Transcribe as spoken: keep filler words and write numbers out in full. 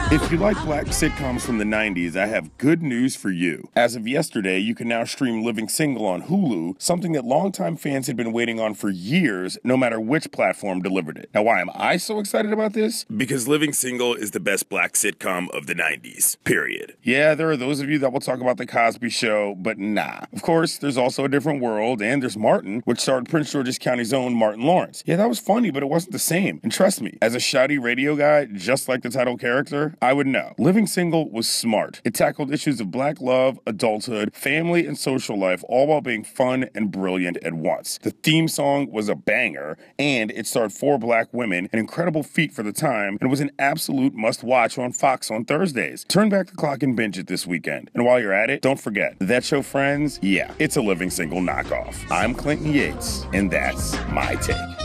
If you like black sitcoms from the nineties, I have good news for you. As of yesterday, you can now stream Living Single on Hulu, something that longtime fans had been waiting on for years, no matter which platform delivered it. Now, why am I so excited about this? Because Living Single is the best black sitcom of the nineties, period. Yeah, there are those of you that will talk about The Cosby Show, but nah. Of course, there's also A Different World, and there's Martin, which starred Prince George's County's own Martin Lawrence. Yeah, that was funny, but it wasn't the same. And trust me, as a shouty radio guy, just like the title character, I would know. Living Single was smart. It tackled issues of black love, adulthood, family, and social life, all while being fun and brilliant at once. The theme song was a banger, and it starred four black women, an incredible feat for the time, and was an absolute must-watch on Fox on Thursdays. Turn back the clock and binge it this weekend. And while you're at it, don't forget, That Show Friends, yeah, it's a Living Single knockoff. I'm Clinton Yates, and that's my take.